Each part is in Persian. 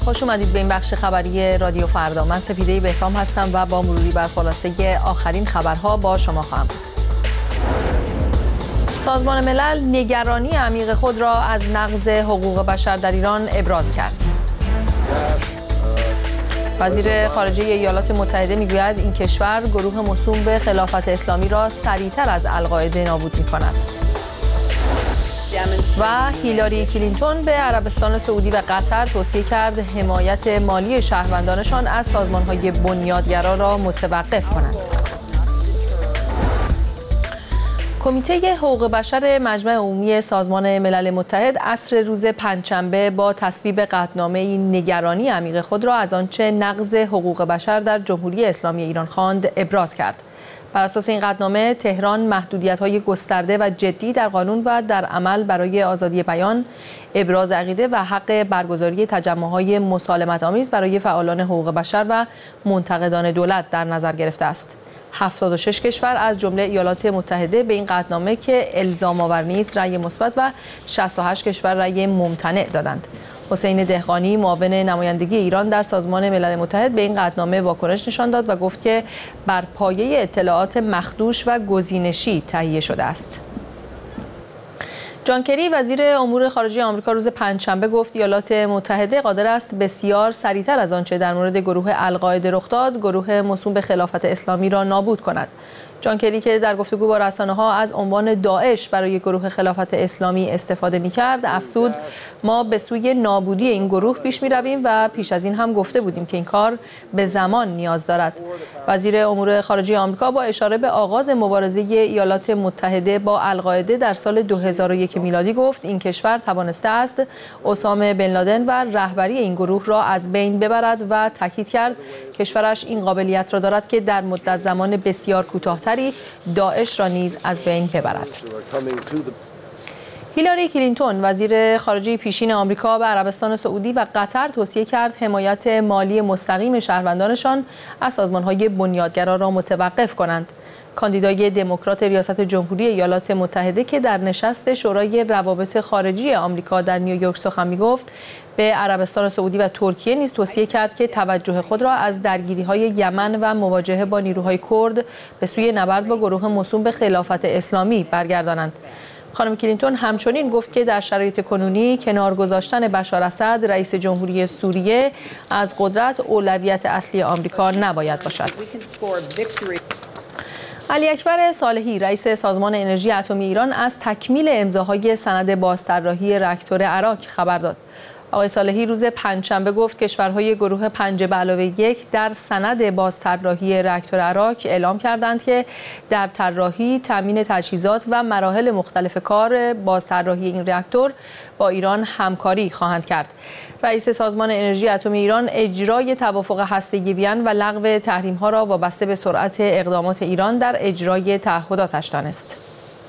خوش اومدید به این بخش خبری رادیو فردا. من سپیده بهرام هستم و با مروری بر خلاصه آخرین خبرها با شما خواهم بود. سازمان ملل نگرانی عمیق خود را از نقض حقوق بشر در ایران ابراز کرد. وزیر خارجه ایالات متحده میگوید این کشور گروه موسوم به خلافت اسلامی را سریعتر از القاعده نابود می‌کند. و هیلاری کلینتون به عربستان سعودی و قطر توصیه کرد حمایت مالی شهروندانشان از سازمان‌های بنیادگرا را متوقف کنند. کمیته حقوق بشر مجمع عمومی سازمان ملل متحد عصر روز پنجشنبه با تصویب قطعنامه‌ای نگرانی عمیق خود را از آنچه نقض حقوق بشر در جمهوری اسلامی ایران خواند ابراز کرد. بر اساس این قطعنامه تهران محدودیت‌های گسترده و جدی در قانون و در عمل برای آزادی بیان، ابراز عقیده و حق برگزاری تجمع‌های مسالمت‌آمیز برای فعالان حقوق بشر و منتقدان دولت در نظر گرفته است. 76 کشور از جمله ایالات متحده به این قطعنامه که الزام آور نیست رأی مثبت و 68 کشور رأی ممتنع دادند. حسین دهقانی معاون نمایندگی ایران در سازمان ملل متحد به این قطعنامه واکنش نشان داد و گفت که بر پایه اطلاعات مخدوش و گزینشی تهیه شده است. جان کری وزیر امور خارجه آمریکا روز پنجشنبه گفت ایالات متحده قادر است بسیار سریعتر از آنچه در مورد گروه القاعده رخ داد، گروه موسوم به خلافت اسلامی را نابود کند. جان کری که در گفتگو با رسانه‌ها از عنوان داعش برای گروه خلافت اسلامی استفاده می‌کرد، افزود ما به سوی نابودی این گروه پیش می‌رویم و پیش از این هم گفته بودیم که این کار به زمان نیاز دارد. وزیر امور خارجه آمریکا با اشاره به آغاز مبارزه ایالات متحده با القاعده در سال 2001 میلادی گفت این کشور توانسته است اسامه بن لادن و رهبری این گروه را از بین ببرد و تاکید کرد کشورش این قابلیت را دارد که در مدت زمان بسیار کوتاه‌تری داعش را نیز از بین ببرد. هیلاری کلینتون وزیر خارجه پیشین آمریکا به عربستان سعودی و قطر توصیه کرد حمایت مالی مستقیم شهروندانشان از سازمان‌های بنیادگرا را متوقف کنند. کاندیدای دموکرات ریاست جمهوری ایالات متحده که در نشست شورای روابط خارجی آمریکا در نیویورک سخن می‌گفت، به عربستان سعودی و ترکیه نیز توصیه کرد که توجه خود را از درگیری‌های یمن و مواجهه با نیروهای کرد به سوی نبرد با گروه موسوم به خلافت اسلامی برگردانند. خانم کلینتون همچنین گفت که در شرایط کنونی کنار گذاشتن بشار اسد رئیس جمهوری سوریه از قدرت اولویت اصلی آمریکا نباید باشد. علی اکبر صالحی رئیس سازمان انرژی اتمی ایران از تکمیل امضاهای سند بازطراحی راکتور اراک خبر داد. آقای صالحی روز پنجشنبه گفت کشورهای گروه 5+1 در سند بازطراحی راکتور اراک اعلام کردند که در طراحی، تامین تجهیزات و مراحل مختلف کار بازطراحی این راکتور با ایران همکاری خواهند کرد. رئیس سازمان انرژی اتمی ایران اجرای توافق هسته‌ای وین و لغو تحریم‌ها را وابسته به سرعت اقدامات ایران در اجرای تعهداتش دانست.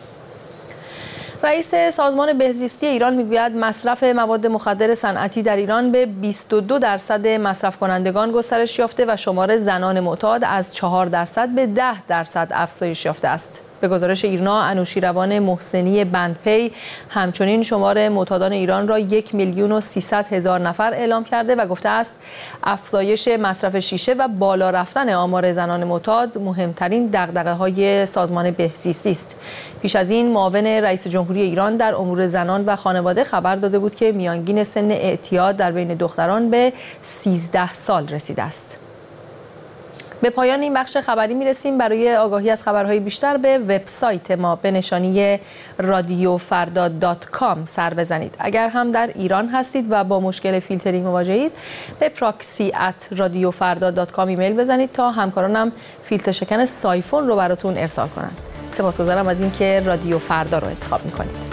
رئیس سازمان بهزیستی ایران میگوید مصرف مواد مخدر صنعتی در ایران به 22% مصرف کنندگان گسترش یافته و شمار زنان معتاد از 4% به 10% افزایش یافته است. به گزارش ایرنا، انوشیروان محسنی بندپی همچنین شمار معتادان ایران را 1,300,000 نفر اعلام کرده و گفته است افزایش مصرف شیشه و بالا رفتن آمار زنان معتاد مهمترین دغدغه‌های سازمان بهزیستی است. پیش از این معاون رئیس جمهوری ایران در امور زنان و خانواده خبر داده بود که میانگین سن اعتیاد در بین دختران به 13 سال رسیده است. به پایان این بخش خبری میرسیم. برای آگاهی از خبرهای بیشتر به وبسایت ما به نشانی radiofarda.com سر بزنید. اگر هم در ایران هستید و با مشکل فیلترینگ مواجهید به proxy@radiofarda.com ایمیل بزنید تا همکارانم فیلتر شکن سایفون رو براتون ارسال کنند. سپاسگزارم از اینکه رادیو فردا رو انتخاب میکنید.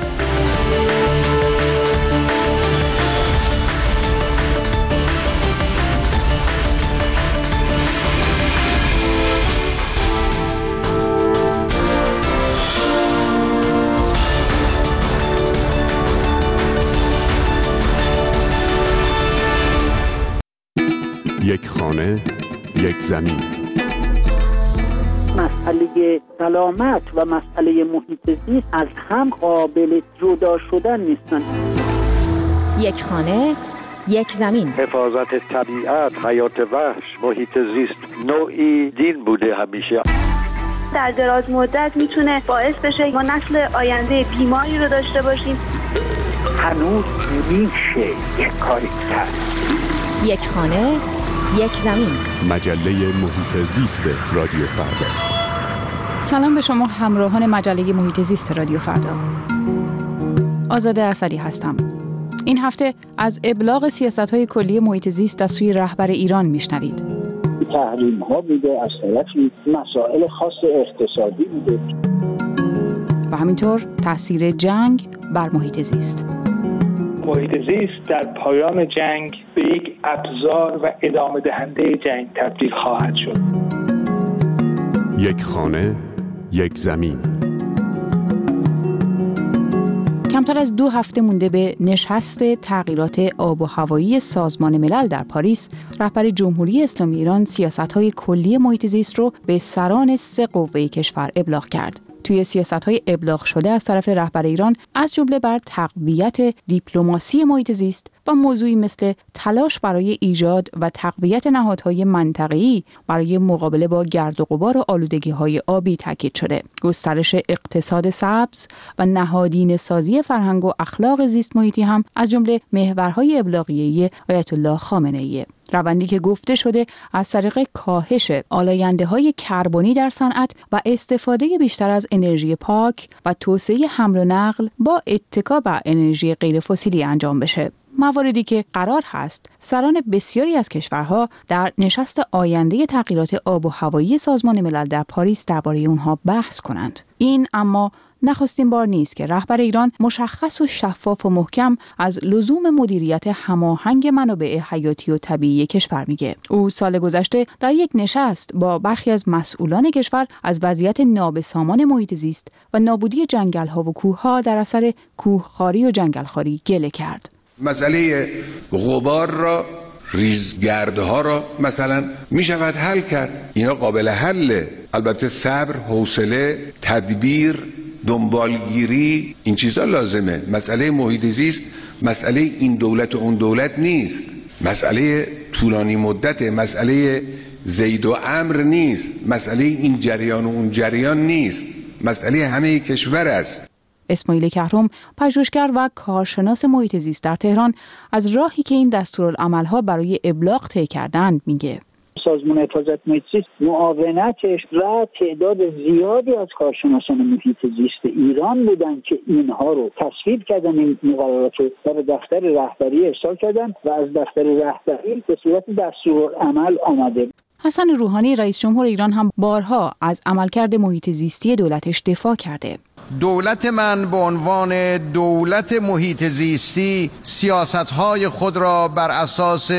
یک خانه، یک زمین. مسئله سلامت و مسئله محیط زیست از هم قابل جدا شدن نیستن. یک خانه، یک زمین. حفاظت طبیعت، حیات وحش، محیط زیست نوعی دین بوده همیشه. در دراز مدت میتونه باعث بشه ما نسل آینده بیماری رو داشته باشیم. هنوز میشه یک کاری کرد. یک خانه، یک زمین. مجله محیط زیست رادیو فردا. سلام به شما همراهان مجله محیط زیست رادیو فردا. آزاده اسدی هستم. این هفته از ابلاغ سیاست‌های کلی محیط زیست از سوی رهبر ایران میشنوید. تحریم‌ها بوده، از طرفی مسائل خاص اقتصادی بوده و همینطور تاثیر جنگ بر محیط زیست. محیط زیست در پایان جنگ به یک ابزار و ادامه دهنده جنگ تبدیل خواهد شد. یک خانه، یک زمین. کمتر از 2 هفته مونده به نشست تغییرات آب و هوایی سازمان ملل در پاریس، رهبر جمهوری اسلامی ایران سیاست‌های کلی محیط زیست رو به سران 3 قوه کشور ابلاغ کرد. توی سیاست‌های ابلاغ شده از طرف رهبر ایران از جمله بر تقویت دیپلماسی محیط زیست و موضوعی مثل تلاش برای ایجاد و تقویت نهادهای منطقه‌ای برای مقابله با گرد و غبار و آلودگی‌های آبی تاکید شده. گسترش اقتصاد سبز و نهادینه سازی فرهنگ و اخلاق زیست محیطی هم از جمله محورهای ابلاغیه آیت الله خامنه‌ای. روندی که گفته شده از طریق کاهش آلاینده‌های کربنی در صنعت و استفاده بیشتر از انرژی پاک و توسعه حمل و نقل با اتکا بر انرژی غیر فسیلی انجام بشه. مواردی که قرار هست سران بسیاری از کشورها در نشست آینده تغییرات آب و هوایی سازمان ملل در پاریس درباره اونها بحث کنند. این اما نخستین بار نیست که رهبر ایران مشخص و شفاف و محکم از لزوم مدیریت هماهنگ منابع حیاتی و طبیعی کشور میگه. او سال گذشته در یک نشست با برخی از مسئولان کشور از وضعیت نابسامان محیط زیست و نابودی جنگل‌ها و کوه‌ها در اثر کوهخواری و جنگلخواری گله کرد. مسئله غبار را، ریزگردها را مثلا می شود حل کرد. اینا قابل حله. البته صبر، حوصله، تدبیر، دنبالگیری، این چیزا لازمه. مسئله محیط زیست مسئله این دولت و اون دولت نیست. مسئله طولانی مدت، مسئله زید و امر نیست. مسئله این جریان و اون جریان نیست. مسئله همه کشور است. اسماعیل کهرم، پژوهشگر و کارشناس محیط زیست در تهران، از راهی که این دستورالعمل‌ها برای ابلاغ طی کردند میگه. سازمان حفاظت محیط زیست معاونتش و تعداد زیادی از کارشناسان محیط زیست ایران بودند که اینها رو تصویب کردن، این مقررات رو در دفتر رهبری ارسال کردن و از دفتر رهبری به صورت دستورالعمل آمده. حسن روحانی رئیس جمهور ایران هم بارها از عملکرد محیط زیستی دولتش دفاع کرده. دولت من به عنوان دولت محیط زیستی سیاست‌های خود را بر اساس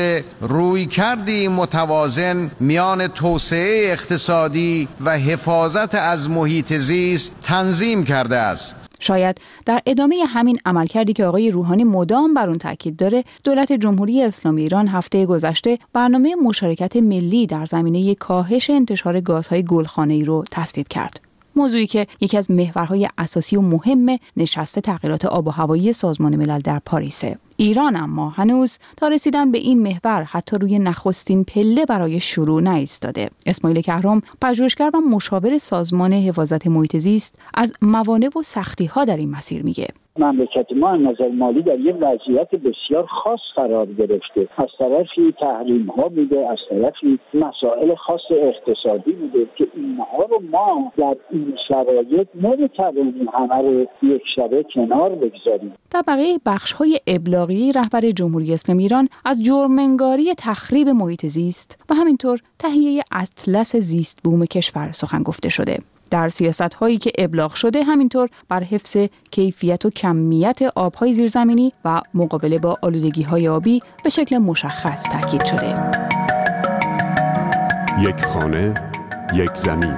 رویکردی متوازن میان توسعه اقتصادی و حفاظت از محیط زیست تنظیم کرده است. شاید در ادامه همین عملکردی که آقای روحانی مدام بر اون تاکید داره، دولت جمهوری اسلامی ایران هفته گذشته برنامه مشارکت ملی در زمینه کاهش انتشار گازهای گلخانه‌ای رو تصویب کرد. موضوعی که یکی از محورهای اساسی و مهم نشست تغییرات آب و هوایی سازمان ملل در پاریسه. ایران اما هنوز تا رسیدن به این محور حتی روی نخستین پله برای شروع نایستاده. اسماعیل کهرم، پژوهشگر و مشاور سازمان حفاظت محیط زیست، از موانع و سختی‌ها در این مسیر میگه. مملکت ما از نظر مالی در یک وضعیت بسیار خاص قرار گرفته. از طرفی تحریم‌ها بوده، از طرفی مسائل خاص اقتصادی بوده که اینها رو ما در این شرایط نمی‌توانیم همه رو یک شبه کنار بگذاریم. در بقیه بخش‌های ابلاغی رهبر جمهوری اسلامی ایران از جرم‌انگاری تخریب محیط زیست و همینطور تهیه اطلس زیست بوم کشور سخن گفته شده. در سیاست‌هایی که ابلاغ شده همینطور بر حفظ کیفیت و کمیت آب‌های زیرزمینی و مقابله با آلودگی‌های آبی به شکل مشخص تاکید شده. یک خانه، یک زمین.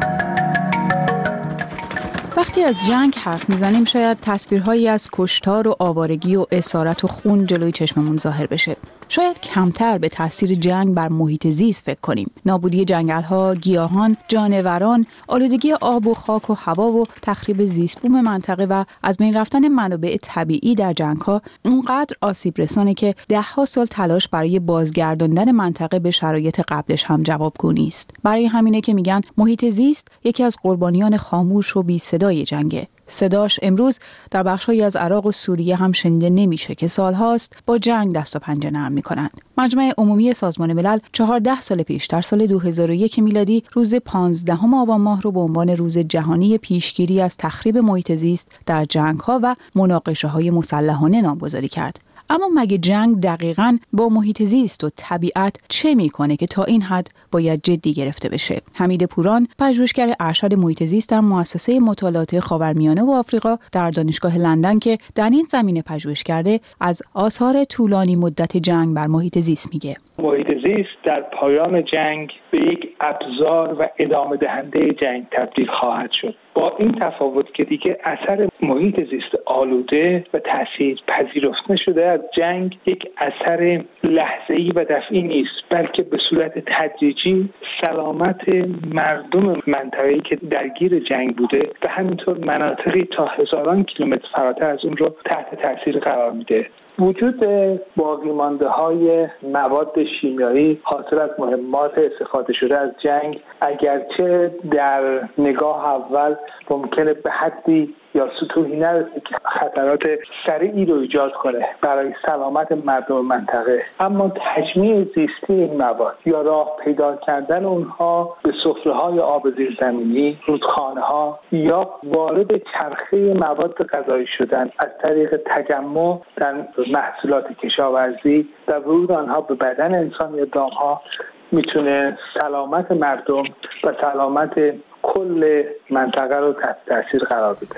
وقتی از جنگ حرف میزنیم شاید تصویرهایی از کشتار و آوارگی و اسارت و خون جلوی چشممون ظاهر بشه. شاید کمتر به تاثیر جنگ بر محیط زیست فکر کنیم. نابودی جنگل‌ها، گیاهان، جانوران، آلودگی آب و خاک و هوا و تخریب زیست‌بوم منطقه و از بین رفتن منابع طبیعی در جنگ‌ها اونقدر آسیب رسانه که ده‌ها سال تلاش برای بازگرداندن منطقه به شرایط قبلش هم جوابگو نیست. برای همینه که میگن محیط زیست یکی از قربانیان خاموش و بی صدای جنگه. صداش امروز در بخش‌هایی از عراق و سوریه هم شنیده نمیشه که سالهاست با جنگ دست و پنجه نرم میکنند. مجمع عمومی سازمان ملل 14 سال پیش در سال 2001 میلادی روز 15 آبان ماه رو به عنوان روز جهانی پیشگیری از تخریب محیط زیست در جنگ‌ها و مناقشه‌های مسلحانه نامگذاری کرد. اما مگه جنگ دقیقاً با محیط زیست و طبیعت چه میکنه که تا این حد باید جدی گرفته بشه؟ حمید پوران، پژوهشگر ارشد محیط زیست در مؤسسه مطالعات خاورمیانه و آفریقا در دانشگاه لندن که در این زمینه پژوهش کرده، از آثار طولانی مدت جنگ بر محیط زیست میگه. محیط زیست در پایان جنگ به یک ابزار و ادامه دهنده جنگ تبدیل خواهد شد، با این تفاوت که دیگه اثر محیط زیست آلوده و تأثیر پذیرفته شده از جنگ یک اثر لحظه‌ای و دفعی نیست، بلکه به صورت تدریجی سلامت مردم منطقه‌ای که درگیر جنگ بوده و همینطور مناطقی تا هزاران کیلومتر فراتر از اون رو تحت تاثیر قرار میده. وجود باقی مانده های مواد شیمیایی حاصل از مهمات استفاده شده از جنگ، اگرچه در نگاه اول ممکنه به حدی یا سطوحی نرسه که خطرات سریعی رو ایجاد کنه برای سلامت مردم منطقه، اما تجمیع زیستی این مواد یا راه پیدا کردن اونها به سفره‌های آب زیرزمینی، رودخانه‌ها یا وارد چرخه مواد غذایی شدن از طریق تجمع در محصولات کشاورزی و ورود آنها به بدن انسان یا دام‌ها میتونه سلامت مردم و سلامت کل منطقه رو تحت تاثیر قرار بده.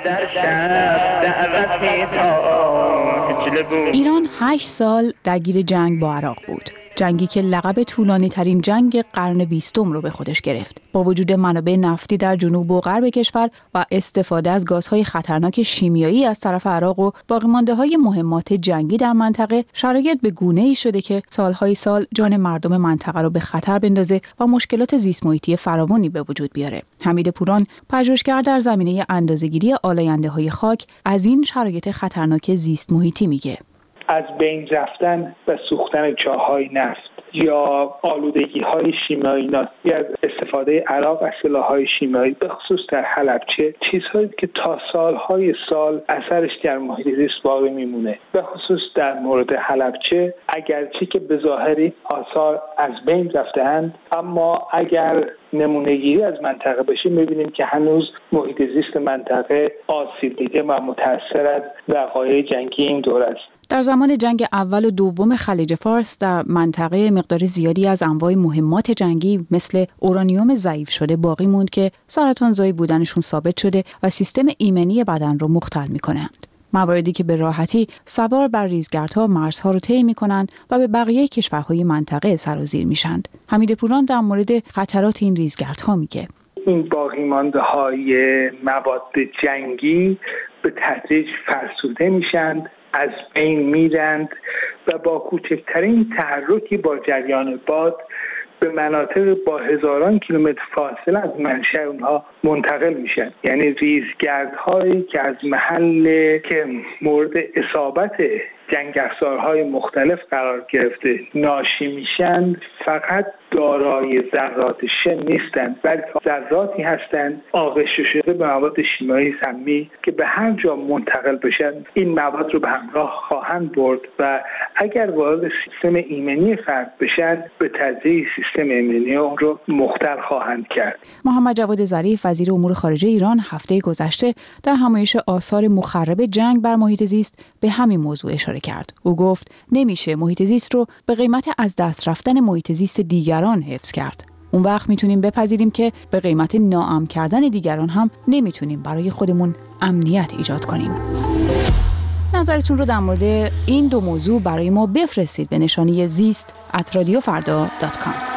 ایران 8 سال درگیر جنگ با عراق بود. جنگی که لقب طولانی ترین جنگ قرن 20 رو به خودش گرفت. با وجود منابع نفتی در جنوب و غرب کشور و استفاده از گازهای خطرناک شیمیایی از طرف عراق و باقی‌مانده‌های مهمات جنگی در منطقه، شرایط به گونه‌ای شده که سالهای سال جان مردم منطقه رو به خطر بندازه و مشکلات زیست محیطی فراوانی به وجود بیاره. حمید پوران، پژوهشگر در زمینه اندازه‌گیری آلاینده‌های خاک، از این شرایط خطرناک زیست محیطی میگه. از بین رفتن و سوختن چاه‌های نفت یا آلودگی‌های شیمیایی ناشی از استفاده عراق از سلاح‌های شیمیایی به خصوص در حلبچه، چیزهایی که تا سال‌های سال اثرش در محیط زیست باقی میمونه. به خصوص در مورد حلبچه، اگرچه که به ظاهری آثار از بین رفته‌اند، اما اگر نمونه‌گیری از منطقه بشه می‌بینیم که هنوز محیط زیست منطقه آسیب دیده و متأثر از وقایع جنگی این دوره است. در زمان جنگ اول و دوم خلیج فارس در منطقه مقدار زیادی از انواع مهمات جنگی مثل اورانیوم ضعیف شده باقی موند که سرطانزایی بودنشون ثابت شده و سیستم ایمنی بدن رو مختل می‌کنند. مواردی که به راحتی سوار بر ریزگردها مرزها رو طی می‌کنند و به بقیه کشورهای منطقه سرازیر میشند. حمید پوران در مورد خطرات این ریزگردها میگه. این باقی‌مانده‌های مواد جنگی به تدریج فرسوده میشند، از بین میرند و با کوچکترین تحرکی با جریان باد به مناطق با هزاران کیلومتر فاصله از منشأ اونها منتقل میشن. یعنی ریزگردهایی که از محل که مورد اصابت جنگ افزارهای مختلف قرار گرفته ناشی میشن، فقط دارای ذرات شن نیستند، بلکه ذراتی هستند آغشته شده به مواد شیمیایی سمی که به هر جا منتقل بشن این مواد رو به همراه خواهند برد و اگر وارد سیستم ایمنی فرد بشن به تدریج سیستم ایمنی اون رو مختل خواهند کرد. محمد جواد ظریف، وزیر امور خارجه ایران، هفته گذشته در همایش آثار مخرب جنگ بر محیط زیست به همین موضوع اشاره کرد. او گفت نمیشه محیط زیست رو به قیمت از دست رفتن محیط زیست دیگران حفظ کرد. اون وقت میتونیم بپذیریم که به قیمت ناامن کردن دیگران هم نمیتونیم برای خودمون امنیت ایجاد کنیم. نظرتون رو در مورد این دو موضوع برای ما بفرستید به نشانی زیست@radiofarda.com.